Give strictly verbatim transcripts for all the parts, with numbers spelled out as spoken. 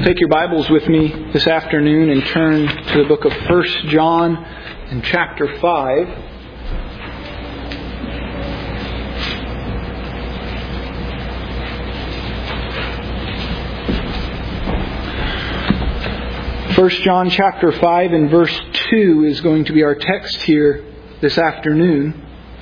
Take your Bibles with me this afternoon and turn to the book of First John in chapter five. First John chapter five and verse two is going to be our text here this afternoon.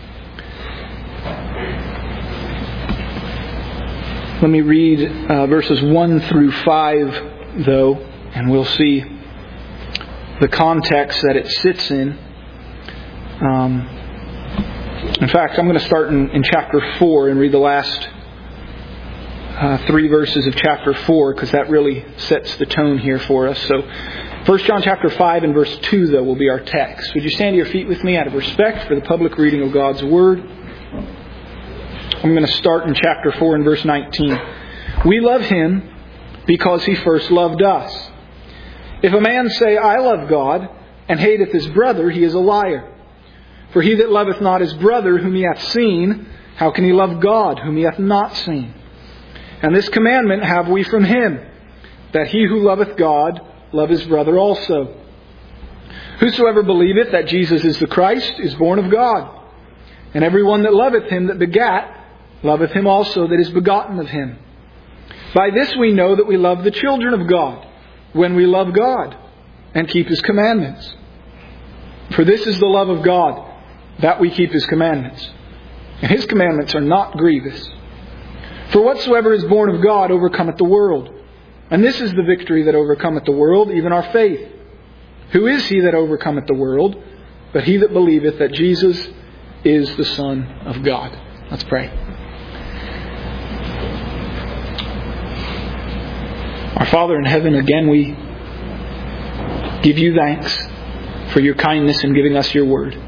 Let me read uh, verses one through five, though, and we'll see the context that it sits in. Um, in fact, I'm going to start in, in chapter four and read the last uh, three verses of chapter four, because that really sets the tone here for us. So, First John chapter five and verse two, though, will be our text. Would you stand to your feet with me out of respect for the public reading of God's Word? I'm going to start in chapter four and verse nineteen. We love Him because He first loved us. If a man say, I love God, and hateth his brother, he is a liar. For he that loveth not his brother whom he hath seen, how can he love God whom he hath not seen? And this commandment have we from Him, that he who loveth God love his brother also. Whosoever believeth that Jesus is the Christ is born of God. And every one that loveth Him that begat, loveth Him also that is begotten of Him. By this we know that we love the children of God, when we love God and keep His commandments. For this is the love of God, that we keep His commandments. And His commandments are not grievous. For whatsoever is born of God overcometh the world. And this is the victory that overcometh the world, even our faith. Who is he that overcometh the world, but he that believeth that Jesus is the Son of God? Let's pray. Our Father in heaven, again we give You thanks for Your kindness in giving us Your Word.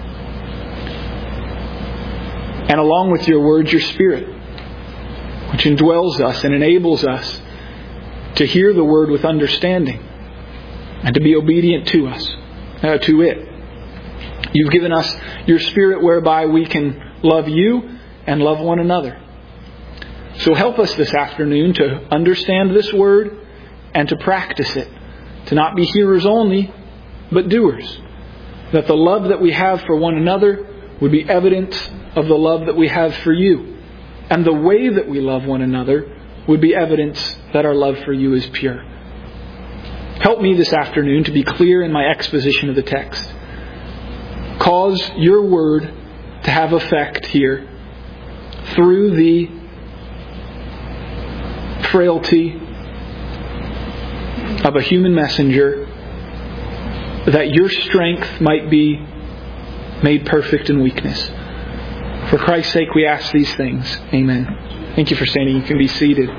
And along with Your Word, Your Spirit, which indwells us and enables us to hear the Word with understanding and to be obedient to us, uh, to it. You've given us Your Spirit whereby we can love You and love one another. So help us this afternoon to understand this Word and to practice it. To not be hearers only, but doers. That the love that we have for one another would be evidence of the love that we have for You. And the way that we love one another would be evidence that our love for You is pure. Help me this afternoon to be clear in my exposition of the text. Cause Your Word to have effect here through the frailty of a human messenger, that Your strength might be made perfect in weakness. For Christ's sake we ask these things. Amen. Thank you for standing. You can be seated.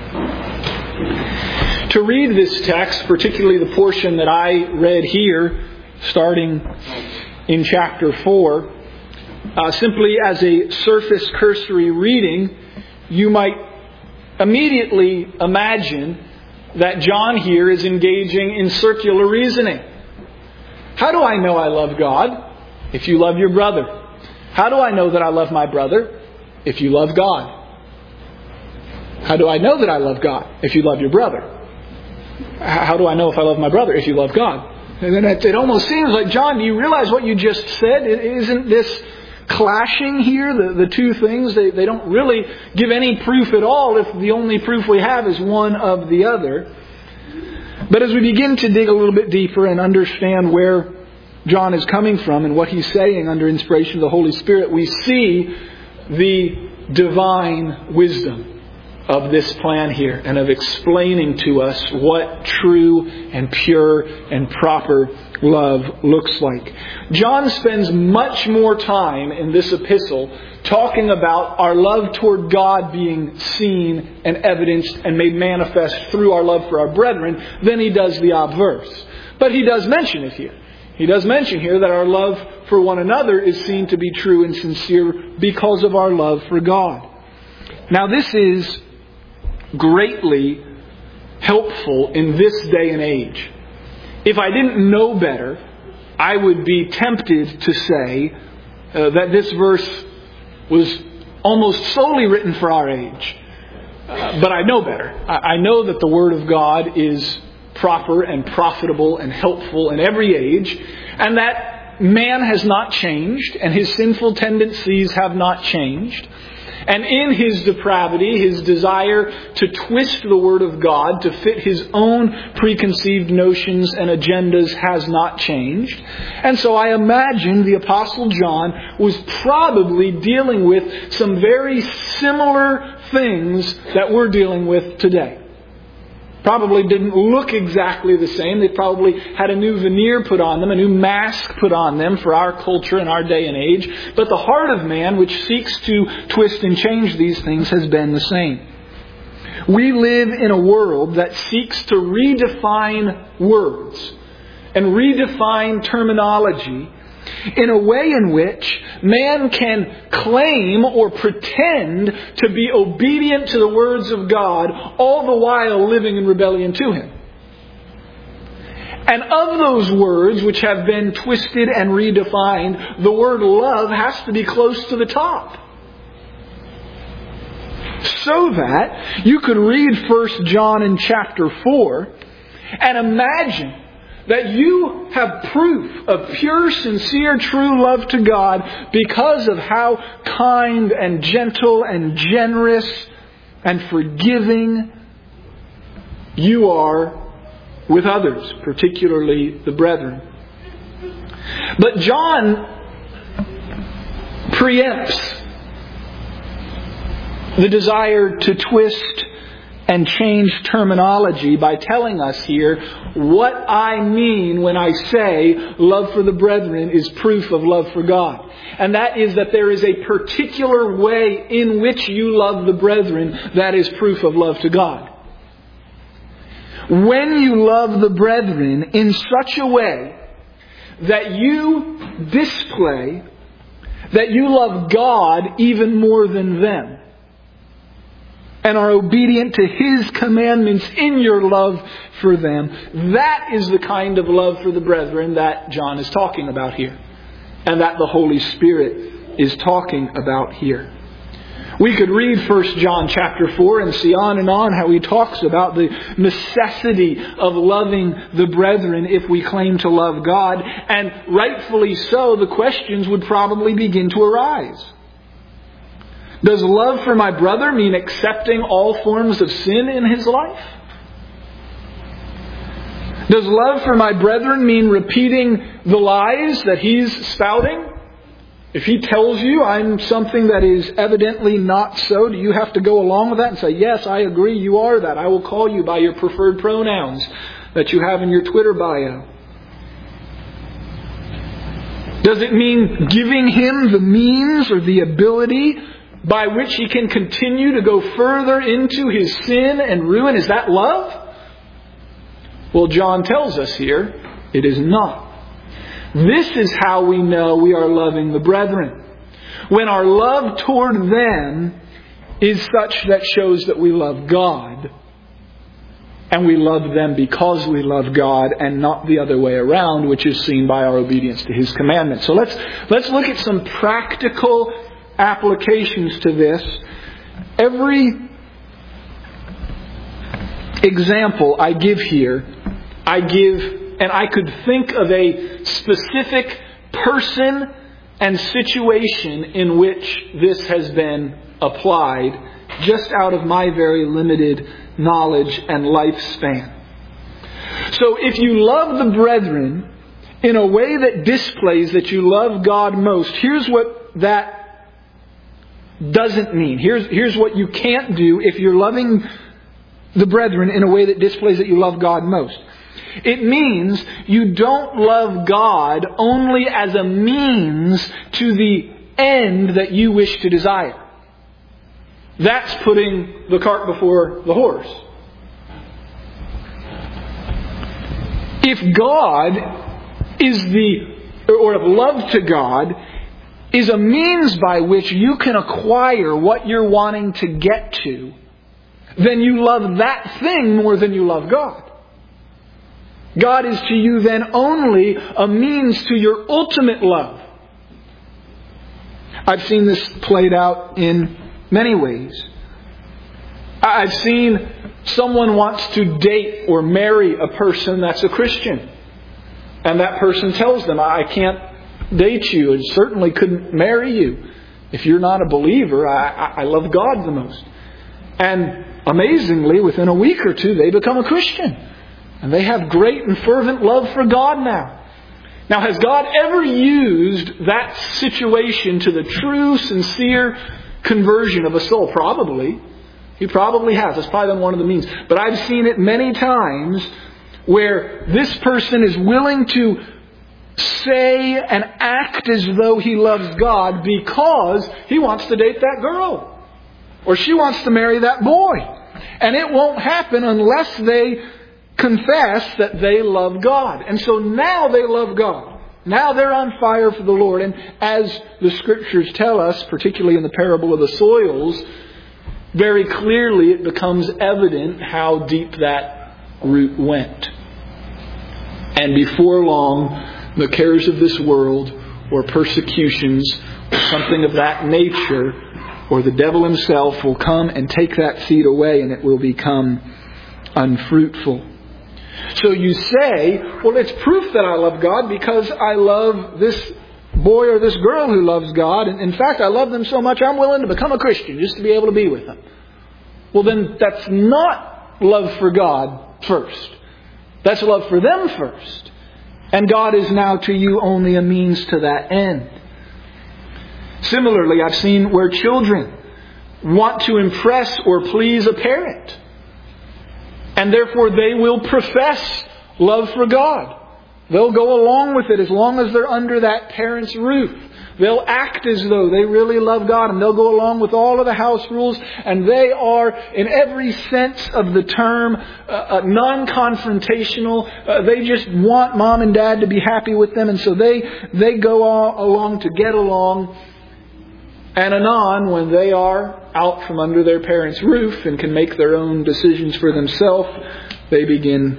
To read this text, particularly the portion that I read here, starting in chapter four, uh, simply as a surface cursory reading, you might immediately imagine that John here is engaging in circular reasoning. How do I know I love God? If you love your brother. How do I know that I love my brother? If you love God. How do I know that I love God? If you love your brother. How do I know if I love my brother? If you love God. And then it, it almost seems like, John, do you realize what you just said? Isn't this clashing here, the, the two things? They, they don't really give any proof at all if the only proof we have is one of the other. But as we begin to dig a little bit deeper and understand where John is coming from and what he's saying under inspiration of the Holy Spirit, we see the divine wisdom of this plan here and of explaining to us what true and pure and proper love looks like. John spends much more time in this epistle talking about our love toward God being seen and evidenced and made manifest through our love for our brethren than he does the obverse. But he does mention it here. He does mention here that our love for one another is seen to be true and sincere because of our love for God. Now this is greatly helpful in this day and age. If I didn't know better, I would be tempted to say uh, that this verse was almost solely written for our age. Uh, but I know better. I, I know that the Word of God is proper and profitable and helpful in every age, and that man has not changed, and his sinful tendencies have not changed. And in his depravity, his desire to twist the Word of God to fit his own preconceived notions and agendas has not changed. And so I imagine the Apostle John was probably dealing with some very similar things that we're dealing with today. Probably didn't look exactly the same. They probably had a new veneer put on them, a new mask put on them for our culture and our day and age. But the heart of man, which seeks to twist and change these things, has been the same. We live in a world that seeks to redefine words and redefine terminology in a way in which man can claim or pretend to be obedient to the words of God, all the while living in rebellion to Him. And of those words which have been twisted and redefined, the word love has to be close to the top. So that you could read First John in chapter four and imagine that you have proof of pure, sincere, true love to God because of how kind and gentle and generous and forgiving you are with others, particularly the brethren. But John preempts the desire to twist and change terminology by telling us here what I mean when I say love for the brethren is proof of love for God. And that is that there is a particular way in which you love the brethren that is proof of love to God. When you love the brethren in such a way that you display that you love God even more than them, and are obedient to His commandments in your love for them, that is the kind of love for the brethren that John is talking about here. And that the Holy Spirit is talking about here. We could read First John chapter four and see on and on how he talks about the necessity of loving the brethren if we claim to love God. And rightfully so, the questions would probably begin to arise. Does love for my brother mean accepting all forms of sin in his life? Does love for my brethren mean repeating the lies that he's spouting? If he tells you I'm something that is evidently not so, do you have to go along with that and say, yes, I agree, you are that. I will call you by your preferred pronouns that you have in your Twitter bio. Does it mean giving him the means or the ability by which he can continue to go further into his sin and ruin? Is that love? Well, John tells us here, it is not. This is how we know we are loving the brethren. When our love toward them is such that shows that we love God. And we love them because we love God and not the other way around, which is seen by our obedience to His commandments. So let's, let's look at some practical applications to this. Every example I give here, I give, and I could think of a specific person and situation in which this has been applied, just out of my very limited knowledge and lifespan. So if you love the brethren in a way that displays that you love God most, here's what that doesn't mean. Here's, here's what you can't do if you're loving the brethren in a way that displays that you love God most. It means you don't love God only as a means to the end that you wish to desire. That's putting the cart before the horse. If God is the, or if love to God is a means by which you can acquire what you're wanting to get to, then you love that thing more than you love God. God is to you then only a means to your ultimate love. I've seen this played out in many ways. I've seen someone wants to date or marry a person that's a Christian. And that person tells them, I can't date you and certainly couldn't marry you. If you're not a believer, I, I love God the most. And amazingly, within a week or two, they become a Christian. And they have great and fervent love for God now. Now, has God ever used that situation to the true, sincere conversion of a soul? Probably. He probably has. That's probably been one of the means. But I've seen it many times where this person is willing to say and act as though he loves God because he wants to date that girl. Or she wants to marry that boy. And it won't happen unless they confess that they love God. And so now they love God. Now they're on fire for the Lord. And as the Scriptures tell us, particularly in the parable of the soils, very clearly it becomes evident how deep that root went. And before long, the cares of this world, or persecutions, or something of that nature, or the devil himself will come and take that seed away, and it will become unfruitful. So you say, well, it's proof that I love God because I love this boy or this girl who loves God. And in fact, I love them so much I'm willing to become a Christian just to be able to be with them. Well, then that's not love for God first. That's love for them first. And God is now to you only a means to that end. Similarly, I've seen where children want to impress or please a parent. And therefore they will profess love for God. They'll go along with it as long as they're under that parent's roof. They'll act as though they really love God, and they'll go along with all of the house rules, and they are, in every sense of the term, uh, uh, non-confrontational. Uh, they just want mom and dad to be happy with them, and so they, they go all along to get along. And anon, when they are out from under their parents' roof and can make their own decisions for themselves, they begin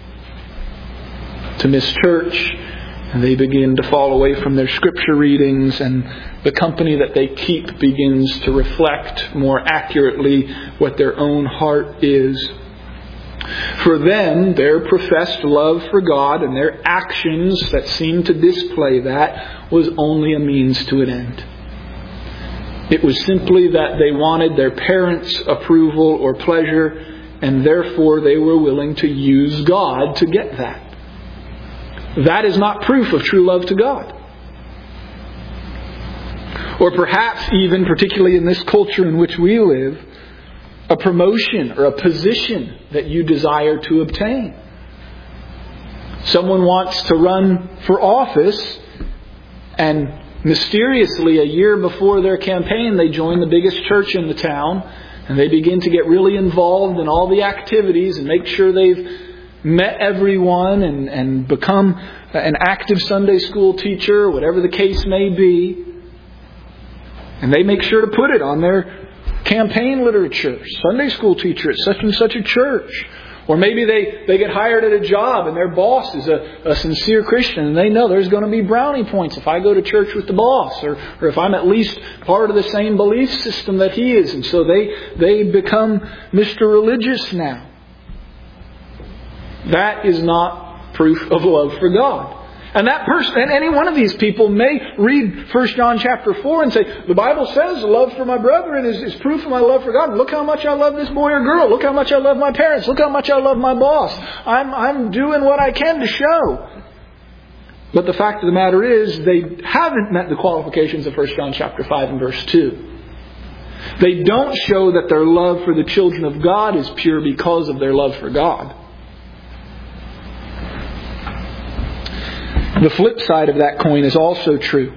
to miss church, and they begin to fall away from their scripture readings, and the company that they keep begins to reflect more accurately what their own heart is. For them, their professed love for God and their actions that seem to display that was only a means to an end. It was simply that they wanted their parents' approval or pleasure, and therefore they were willing to use God to get that. That is not proof of true love to God. Or perhaps even, particularly in this culture in which we live, a promotion or a position that you desire to obtain. Someone wants to run for office, and mysteriously, a year before their campaign, they join the biggest church in the town, and they begin to get really involved in all the activities and make sure they've met everyone and, and become an active Sunday school teacher, whatever the case may be. And they make sure to put it on their campaign literature. Sunday school teacher at such and such a church. Or maybe they, they get hired at a job and their boss is a, a sincere Christian, and they know there's going to be brownie points if I go to church with the boss, or, or if I'm at least part of the same belief system that he is. And so they, they become Mister Religious now. That is not proof of love for God. And that person, and any one of these people may read First John chapter four and say, the Bible says love for my brethren is, is proof of my love for God. Look how much I love this boy or girl. Look how much I love my parents. Look how much I love my boss. I'm, I'm doing what I can to show. But the fact of the matter is, they haven't met the qualifications of First John chapter five and verse two. They don't show that their love for the children of God is pure because of their love for God. The flip side of that coin is also true.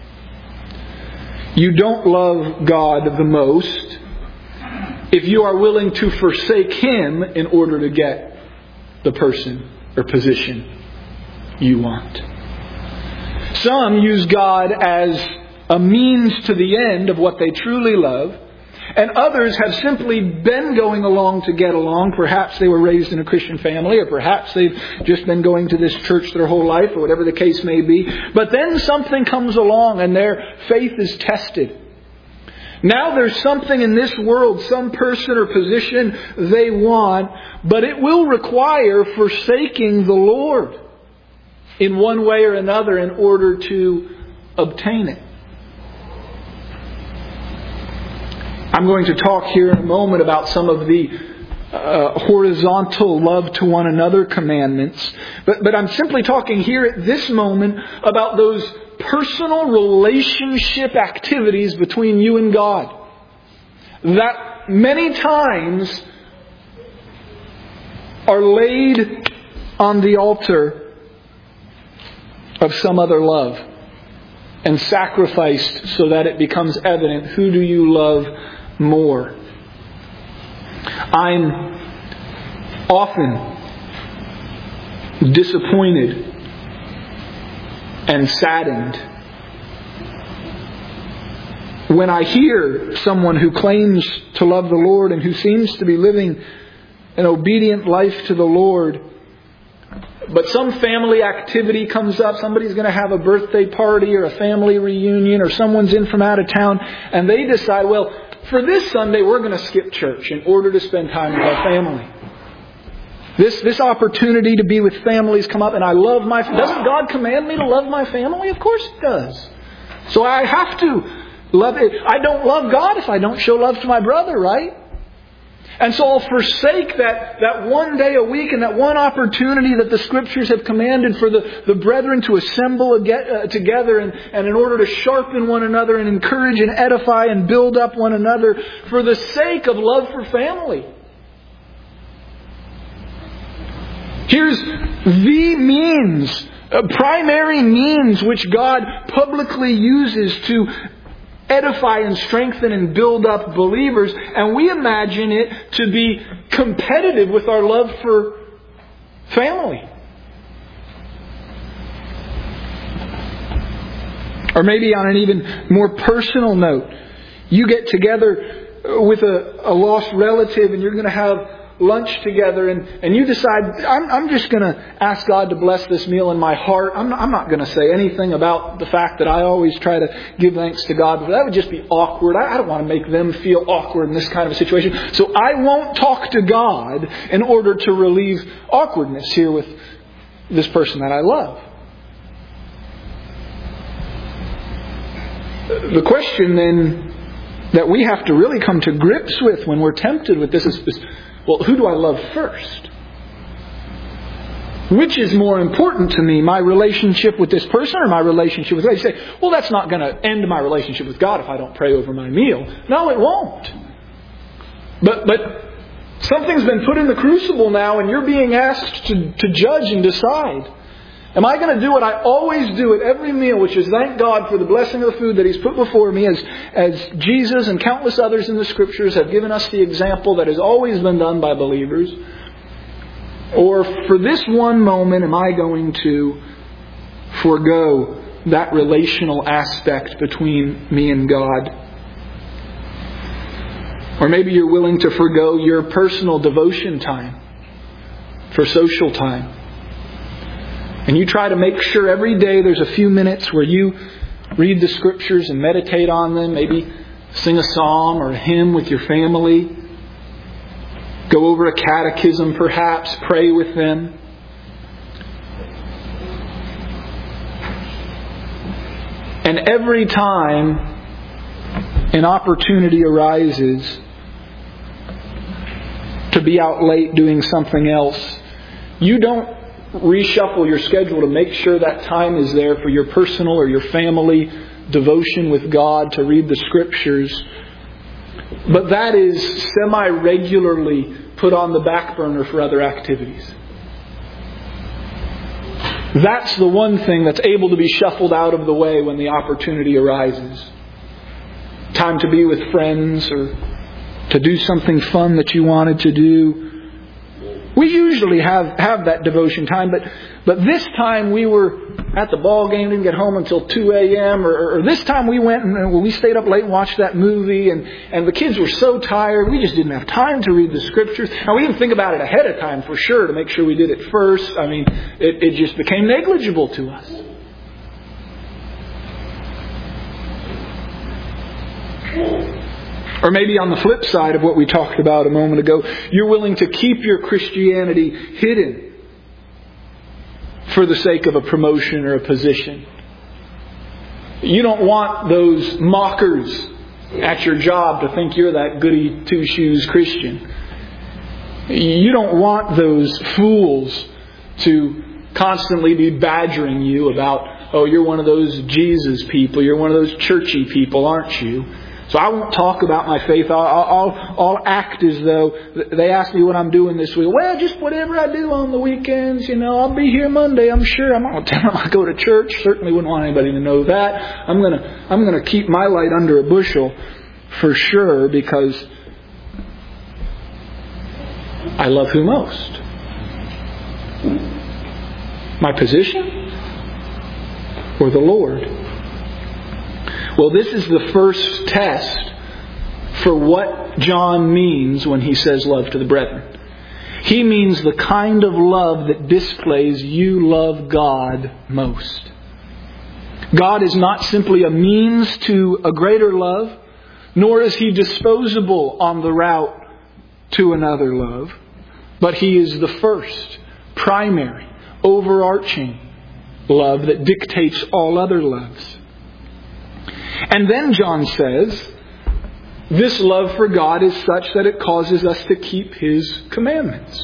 You don't love God the most if you are willing to forsake Him in order to get the person or position you want. Some use God as a means to the end of what they truly love. And others have simply been going along to get along. Perhaps they were raised in a Christian family, or perhaps they've just been going to this church their whole life, or whatever the case may be. But then something comes along and their faith is tested. Now there's something in this world, some person or position they want, but it will require forsaking the Lord in one way or another in order to obtain it. I'm going to talk here in a moment about some of the uh, horizontal love to one another commandments. But, but I'm simply talking here at this moment about those personal relationship activities between you and God that many times are laid on the altar of some other love and sacrificed so that it becomes evident, who do you love more? I'm often disappointed and saddened when I hear someone who claims to love the Lord and who seems to be living an obedient life to the Lord, but some family activity comes up, somebody's going to have a birthday party or a family reunion, or someone's in from out of town, and they decide, well, for this Sunday we're going to skip church in order to spend time with our family. This this opportunity to be with families come up, and I love my... Doesn't God command me to love my family? Of course He does. So I have to love it. I don't love God if I don't show love to my brother, right? And so I'll forsake that, that one day a week and that one opportunity that the Scriptures have commanded for the, the brethren to assemble again, uh, together and, and in order to sharpen one another and encourage and edify and build up one another for the sake of love for family. Here's the means, a primary means which God publicly uses to edify and strengthen and build up believers, and we imagine it to be competitive with our love for family. Or maybe on an even more personal note, you get together with a, a lost relative and you're going to have lunch together, and, and you decide, I'm, I'm just going to ask God to bless this meal in my heart. I'm, I'm not going to say anything about the fact that I always try to give thanks to God. That would just be awkward. I, I don't want to make them feel awkward in this kind of a situation. So I won't talk to God in order to relieve awkwardness here with this person that I love. The question then that we have to really come to grips with when we're tempted with this is, is well, who do I love first? Which is more important to me, my relationship with this person or my relationship with God? You say, well, that's not going to end my relationship with God if I don't pray over my meal. No, it won't. But but something's been put in the crucible now, and you're being asked to, to judge and decide. Am I going to do what I always do at every meal, which is thank God for the blessing of the food that He's put before me, as, as Jesus and countless others in the Scriptures have given us the example that has always been done by believers? Or for this one moment, am I going to forego that relational aspect between me and God? Or maybe you're willing to forego your personal devotion time for social time. And you try to make sure every day there's a few minutes where you read the Scriptures and meditate on them. Maybe sing a psalm or a hymn with your family. Go over a catechism perhaps. Pray with them. And every time an opportunity arises to be out late doing something else, you don't reshuffle your schedule to make sure that time is there for your personal or your family devotion with God, to read the Scriptures. But that is semi-regularly put on the back burner for other activities. That's the one thing that's able to be shuffled out of the way when the opportunity arises. Time to be with friends or to do something fun that you wanted to do. We usually have, have that devotion time, but but this time we were at the ball game, didn't get home until two a.m. Or, or this time we went and we stayed up late and watched that movie, and, and the kids were so tired, we just didn't have time to read the Scriptures. Now we didn't think about it ahead of time for sure to make sure we did it first. I mean, it, it just became negligible to us. Or maybe on the flip side of what we talked about a moment ago, you're willing to keep your Christianity hidden for the sake of a promotion or a position. You don't want those mockers at your job to think you're that goody two-shoes Christian. You don't want those fools to constantly be badgering you about, oh, you're one of those Jesus people, you're one of those churchy people, aren't you? So I won't talk about my faith. I'll, I'll, I'll act as though they ask me what I'm doing this week. Well, just whatever I do on the weekends, you know, I'll be here Monday, I'm sure. I'm not going to tell them I go to church. Certainly wouldn't want anybody to know that. I'm going to, I'm going to keep my light under a bushel for sure, because I love who most? My position or the Lord? Well, this is the first test for what John means when he says love to the brethren. He means the kind of love that displays you love God most. God is not simply a means to a greater love, nor is He disposable on the route to another love, but He is the first, primary, overarching love that dictates all other loves. And then John says, this love for God is such that it causes us to keep His commandments.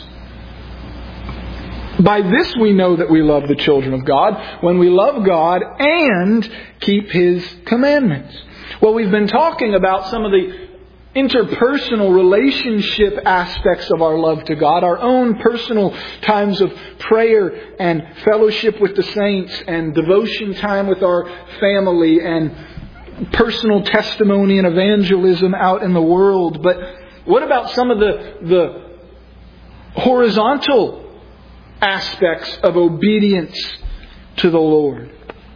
By this we know that we love the children of God, when we love God and keep His commandments. Well, we've been talking about some of the interpersonal relationship aspects of our love to God, our own personal times of prayer and fellowship with the saints and devotion time with our family and personal testimony and evangelism out in the world. But what about some of the, the horizontal aspects of obedience to the Lord?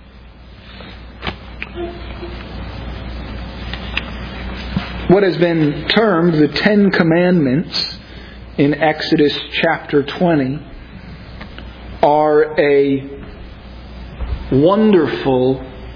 What has been termed the Ten Commandments in Exodus chapter twenty are a wonderful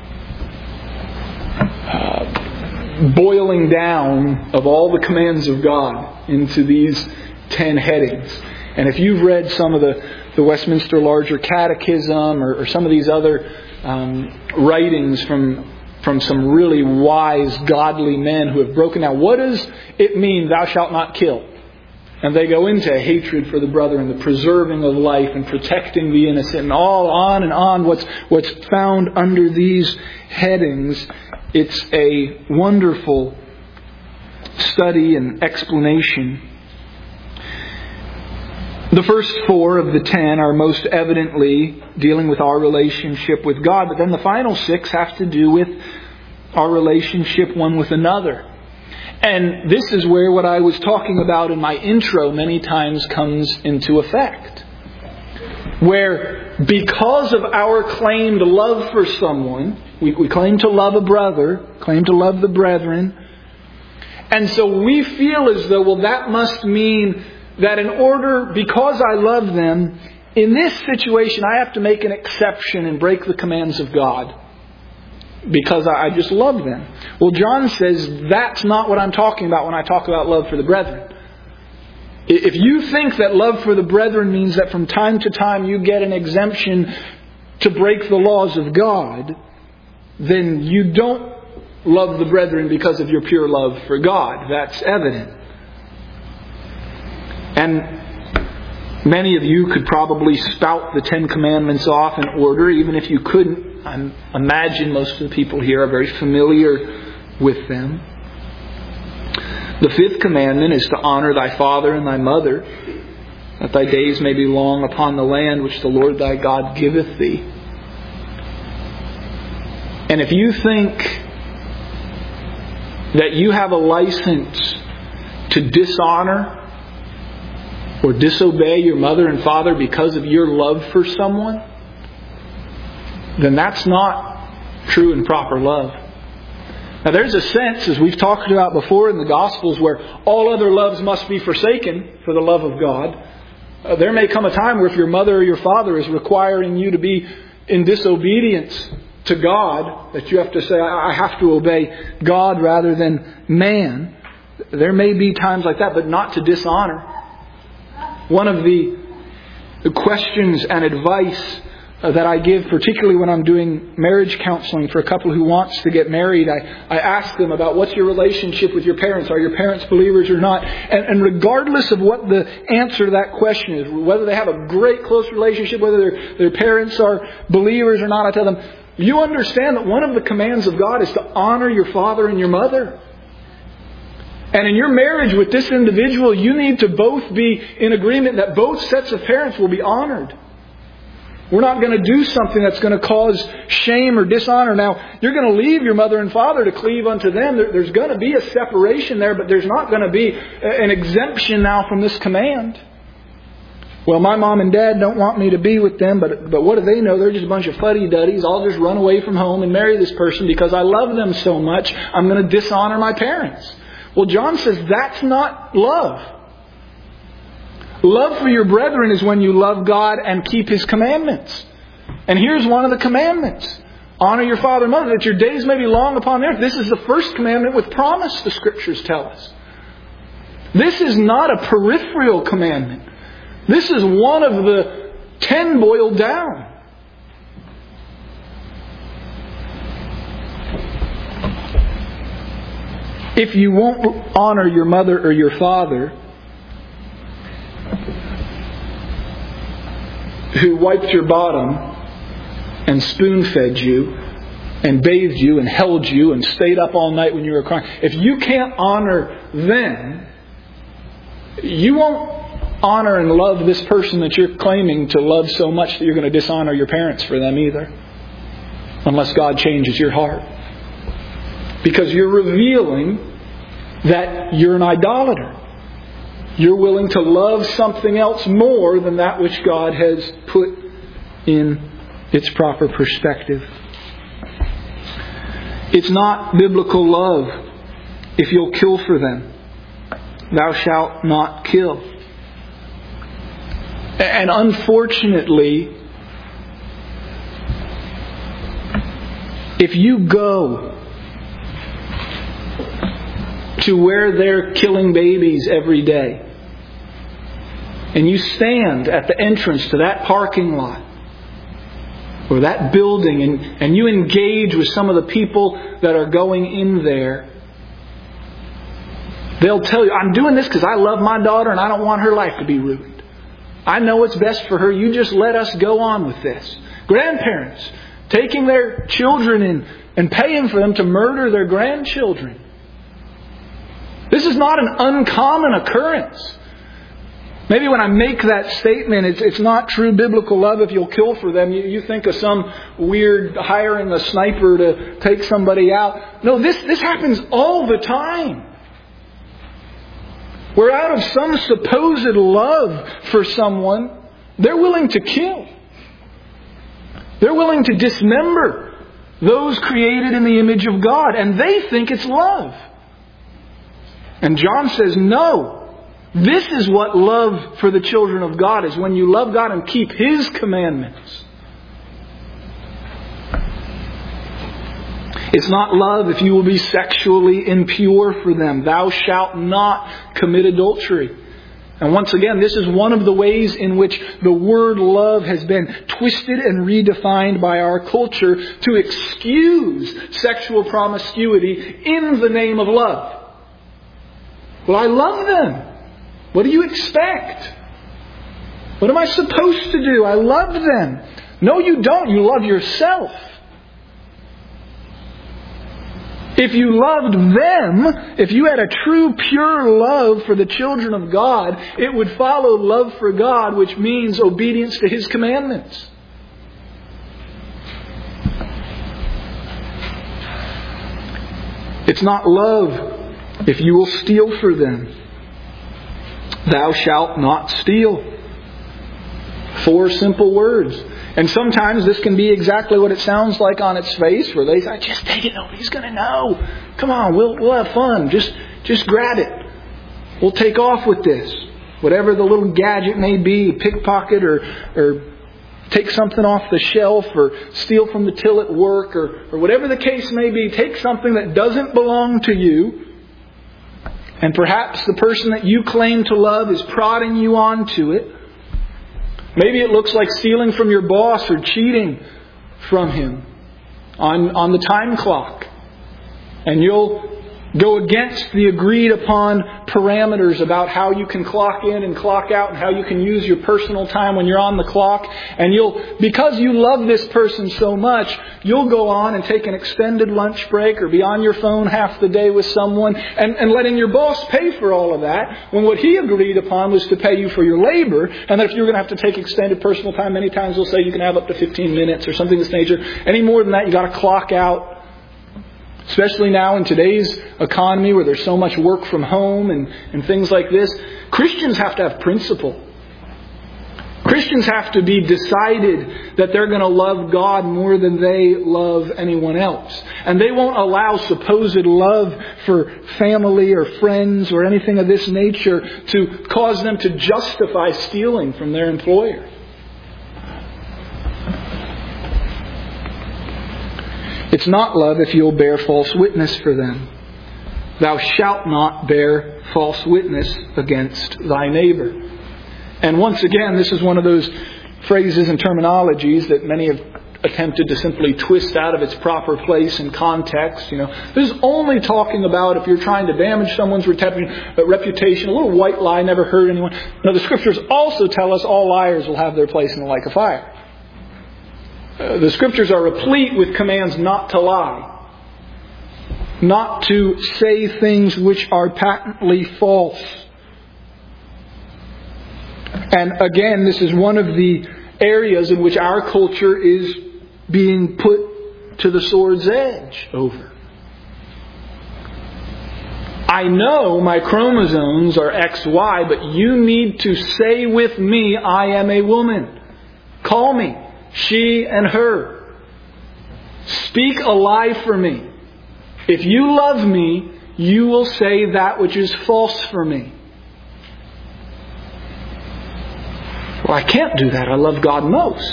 uh, boiling down of all the commands of God into these ten headings. And if you've read some of the, the Westminster Larger Catechism or, or some of these other um, writings from from some really wise, godly men who have broken down, what does it mean, thou shalt not kill? And they go into hatred for the brother and the preserving of life and protecting the innocent and all on and on what's, what's found under these headings. It's a wonderful study and explanation. The first four of the ten are most evidently dealing with our relationship with God, but then the final six have to do with our relationship one with another. And this is where what I was talking about in my intro many times comes into effect. Where because of our claimed love for someone, we, we claim to love a brother, claim to love the brethren, and so we feel as though, well, that must mean that in order, because I love them, in this situation I have to make an exception and break the commands of God. Because I just love them. Well, John says that's not what I'm talking about when I talk about love for the brethren. If you think that love for the brethren means that from time to time you get an exemption to break the laws of God, then you don't love the brethren because of your pure love for God. That's evident. And many of you could probably spout the Ten Commandments off in order, even if you couldn't. I imagine most of the people here are very familiar with them. The fifth commandment is to honor thy father and thy mother, that thy days may be long upon the land which the Lord thy God giveth thee. And if you think that you have a license to dishonor or disobey your mother and father because of your love for someone, then that's not true and proper love. Now there's a sense, as we've talked about before in the Gospels, where all other loves must be forsaken for the love of God. Uh, there may come a time where if your mother or your father is requiring you to be in disobedience to God, that you have to say, I have to obey God rather than man. There may be times like that, but not to dishonor. One of the questions and advice that I give, particularly when I'm doing marriage counseling for a couple who wants to get married, I, I ask them about what's your relationship with your parents? Are your parents believers or not? And, and regardless of what the answer to that question is, whether they have a great close relationship, whether their, their parents are believers or not, I tell them, you understand that one of the commands of God is to honor your father and your mother. And in your marriage with this individual, you need to both be in agreement that both sets of parents will be honored. We're not going to do something that's going to cause shame or dishonor. Now, you're going to leave your mother and father to cleave unto them. There, there's going to be a separation there, but there's not going to be an exemption now from this command. Well, my mom and dad don't want me to be with them, but, but what do they know? They're just a bunch of fuddy-duddies. I'll just run away from home and marry this person because I love them so much. I'm going to dishonor my parents. Well, John says that's not love. Love for your brethren is when you love God and keep His commandments. And here's one of the commandments. Honor your father and mother, that your days may be long upon the earth. This is the first commandment with promise, the Scriptures tell us. This is not a peripheral commandment. This is one of the ten boiled down. If you won't honor your mother or your father, who wiped your bottom and spoon-fed you and bathed you and held you and stayed up all night when you were crying. If you can't honor them, you won't honor and love this person that you're claiming to love so much that you're going to dishonor your parents for them either. Unless God changes your heart. Because you're revealing that you're an idolater. You're willing to love something else more than that which God has put in its proper perspective. It's not biblical love if you'll kill for them. Thou shalt not kill. And unfortunately, if you go to where they're killing babies every day, and you stand at the entrance to that parking lot or that building and, and you engage with some of the people that are going in there, they'll tell you, I'm doing this because I love my daughter and I don't want her life to be ruined. I know what's best for her. You just let us go on with this. Grandparents taking their children in and paying for them to murder their grandchildren. This is not an uncommon occurrence. Maybe when I make that statement, it's, it's not true biblical love if you'll kill for them. You, you think of some weird hiring a sniper to take somebody out. No, this, this happens all the time. Where out of some supposed love for someone, they're willing to kill. They're willing to dismember those created in the image of God. And they think it's love. And John says, no. This is what love for the children of God is. When you love God and keep His commandments. It's not love if you will be sexually impure for them. Thou shalt not commit adultery. And once again, this is one of the ways in which the word love has been twisted and redefined by our culture to excuse sexual promiscuity in the name of love. Well, I love them. What do you expect? What am I supposed to do? I love them. No, you don't. You love yourself. If you loved them, if you had a true, pure love for the children of God, it would follow love for God, which means obedience to His commandments. It's not love if you will steal for them. Thou shalt not steal. Four simple words. And sometimes this can be exactly what it sounds like on its face, where they say, just take it, nobody's going to know. Come on, we'll we'll have fun. Just just grab it. We'll take off with this. Whatever the little gadget may be, pickpocket or or take something off the shelf or steal from the till at work or, or whatever the case may be, take something that doesn't belong to you And perhaps the person that you claim to love is prodding you onto it. Maybe it looks like stealing from your boss or cheating from him on, on the time clock. And you'll go against the agreed upon parameters about how you can clock in and clock out and how you can use your personal time when you're on the clock. And you'll, because you love this person so much, you'll go on and take an extended lunch break or be on your phone half the day with someone and, and letting your boss pay for all of that when what he agreed upon was to pay you for your labor, and that if you're going to have to take extended personal time, many times they'll say you can have up to fifteen minutes or something of this nature. Any more than that, you got to clock out. Especially now in today's economy where there's so much work from home and, and things like this. Christians have to have principle. Christians have to be decided that they're going to love God more than they love anyone else. And they won't allow supposed love for family or friends or anything of this nature to cause them to justify stealing from their employer. It's not love if you'll bear false witness for them. Thou shalt not bear false witness against thy neighbor. And once again, this is one of those phrases and terminologies that many have attempted to simply twist out of its proper place and context. You know, this is only talking about if you're trying to damage someone's reputation. A little white lie never hurt anyone. Now, the Scriptures also tell us all liars will have their place in the lake of fire. Uh, the Scriptures are replete with commands not to lie. Not to say things which are patently false. And again, this is one of the areas in which our culture is being put to the sword's edge over. I know my chromosomes are X Y, but you need to say with me, I am a woman. Call me she and her. Speak a lie for me. If you love me, you will say that which is false for me. Well, I can't do that. I love God most.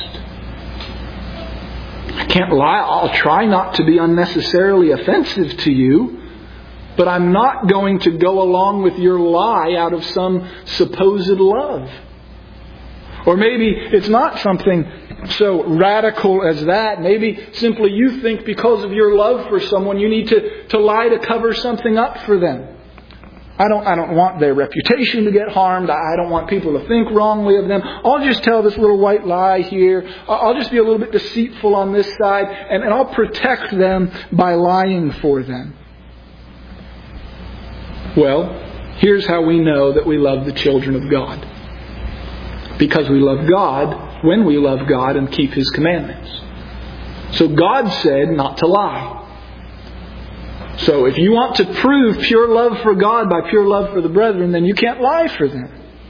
I can't lie. I'll try not to be unnecessarily offensive to you, but I'm not going to go along with your lie out of some supposed love. Or maybe it's not something so radical as that. Maybe simply you think because of your love for someone you need to, to lie to cover something up for them. I don't I don't want their reputation to get harmed. I don't want people to think wrongly of them. I'll just tell this little white lie here. I'll just be a little bit deceitful on this side, and, and I'll protect them by lying for them. Well, here's how we know that we love the children of God. Because we love God when we love God and keep His commandments. So God said not to lie. So if you want to prove pure love for God by pure love for the brethren, then you can't lie for them.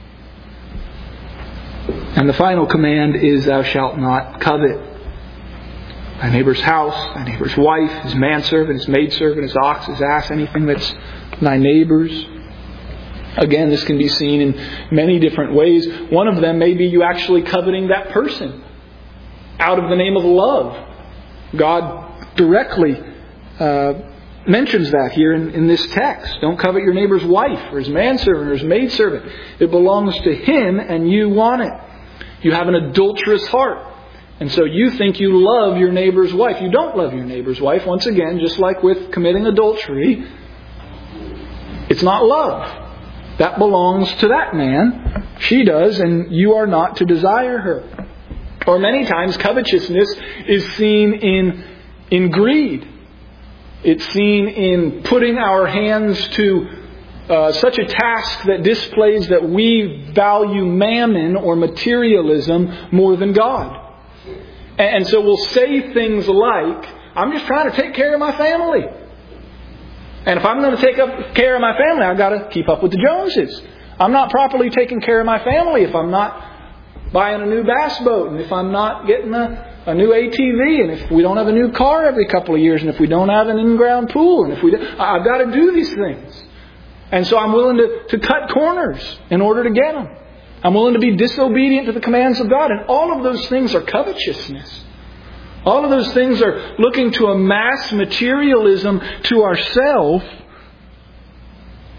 And the final command is, thou shalt not covet thy neighbor's house, thy neighbor's wife, his manservant, his maidservant, his ox, his ass, anything that's thy neighbor's. Again, this can be seen in many different ways. One of them may be you actually coveting that person out of the name of love. God directly uh, mentions that here in, in this text. Don't covet your neighbor's wife or his manservant or his maidservant. It belongs to him and you want it. You have an adulterous heart. And so you think you love your neighbor's wife. You don't love your neighbor's wife. Once again, just like with committing adultery, it's not love. That belongs to that man. She does, and you are not to desire her. Or many times covetousness is seen in, in greed. It's seen in putting our hands to uh, such a task that displays that we value mammon or materialism more than God. And, and so we'll say things like, I'm just trying to take care of my family. And if I'm going to take up care of my family, I've got to keep up with the Joneses. I'm not properly taking care of my family if I'm not buying a new bass boat, and if I'm not getting a, a new A T V, and if we don't have a new car every couple of years, and if we don't have an in-ground pool, and if we don't, I've got to do these things. And so I'm willing to, to cut corners in order to get them. I'm willing to be disobedient to the commands of God. And all of those things are covetousness. All of those things are looking to amass materialism to ourselves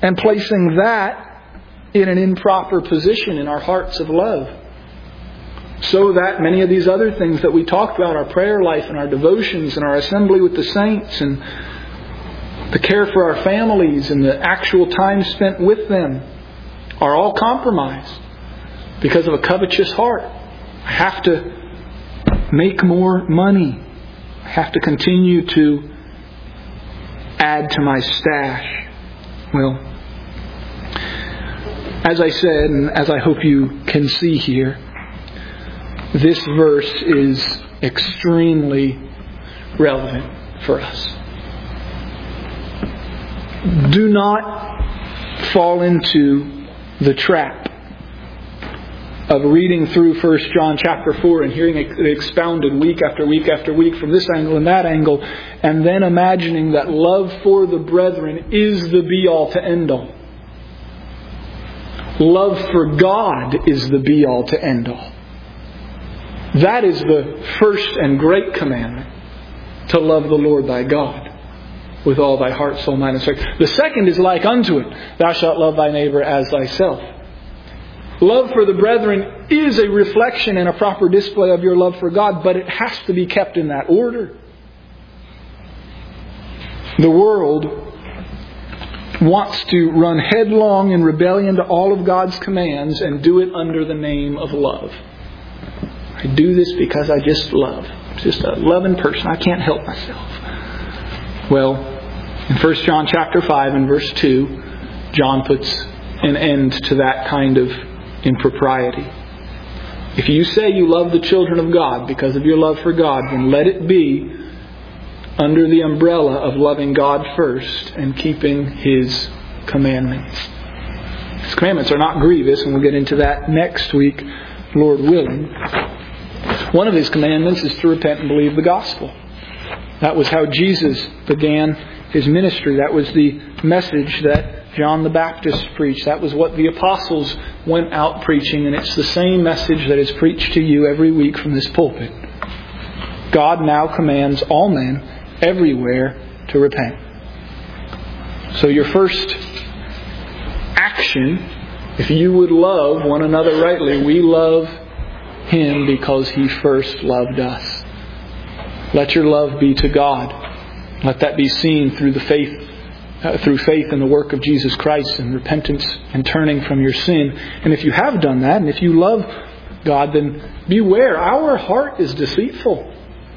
and placing that in an improper position in our hearts of love. So that many of these other things that we talked about, our prayer life and our devotions and our assembly with the saints and the care for our families and the actual time spent with them, are all compromised because of a covetous heart. I have to make more money. I have to continue to add to my stash. Well, as I said, and as I hope you can see here, this verse is extremely relevant for us. Do not fall into the trap of reading through First John chapter four and hearing it expounded week after week after week from this angle and that angle, and then imagining that love for the brethren is the be-all to end-all. Love for God is the be-all to end-all. That is the first and great commandment, to love the Lord thy God with all thy heart, soul, mind, and strength. The second is like unto it, thou shalt love thy neighbor as thyself. Love for the brethren is a reflection and a proper display of your love for God, but it has to be kept in that order. The world wants to run headlong in rebellion to all of God's commands and do it under the name of love. I do this because I just love. I'm just a loving person. I can't help myself. Well, in First John chapter five and verse two, John puts an end to that kind of impropriety. If you say you love the children of God because of your love for God, then let it be under the umbrella of loving God first and keeping His commandments. His commandments are not grievous, and we'll get into that next week, Lord willing. One of His commandments is to repent and believe the gospel. That was how Jesus began His ministry. That was the message that John the Baptist preached. That was what the apostles went out preaching, and it's the same message that is preached to you every week from this pulpit. God now commands all men everywhere to repent. So your first action, if you would love one another rightly, we love Him because He first loved us. Let your love be to God. Let that be seen through the faith, uh, through faith in the work of Jesus Christ and repentance and turning from your sin. And if you have done that, and if you love God, then beware. Our heart is deceitful.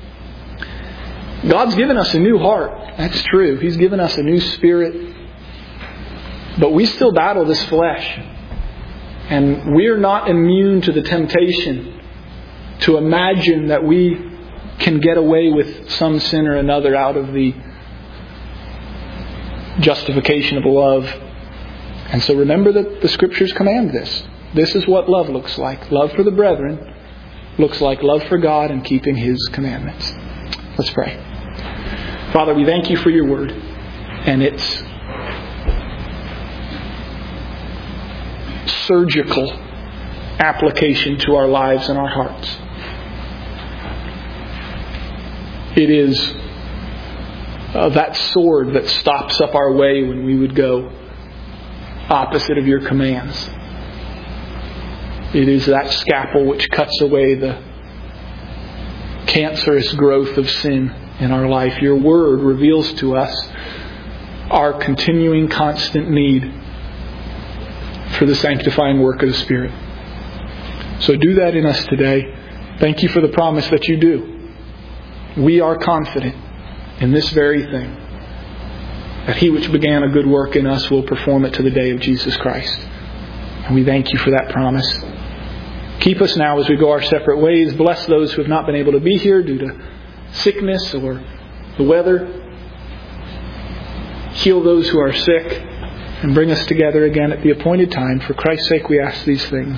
God's given us a new heart. That's true. He's given us a new spirit. But we still battle this flesh. And we're not immune to the temptation to imagine that we can get away with some sin or another out of the justification of love. And so remember that the Scriptures command this. This is what love looks like. Love for the brethren looks like love for God and keeping His commandments. Let's pray. Father, we thank You for Your Word and its surgical application to our lives and our hearts. It is uh, that sword that stops up our way when we would go opposite of Your commands. It is that scalpel which cuts away the cancerous growth of sin in our life. Your Word reveals to us our continuing, constant need for the sanctifying work of the Spirit. So do that in us today. Thank You for the promise that You do. We are confident in this very thing, that He which began a good work in us will perform it to the day of Jesus Christ. And we thank You for that promise. Keep us now as we go our separate ways. Bless those who have not been able to be here due to sickness or the weather. Heal those who are sick and bring us together again at the appointed time. For Christ's sake we ask these things.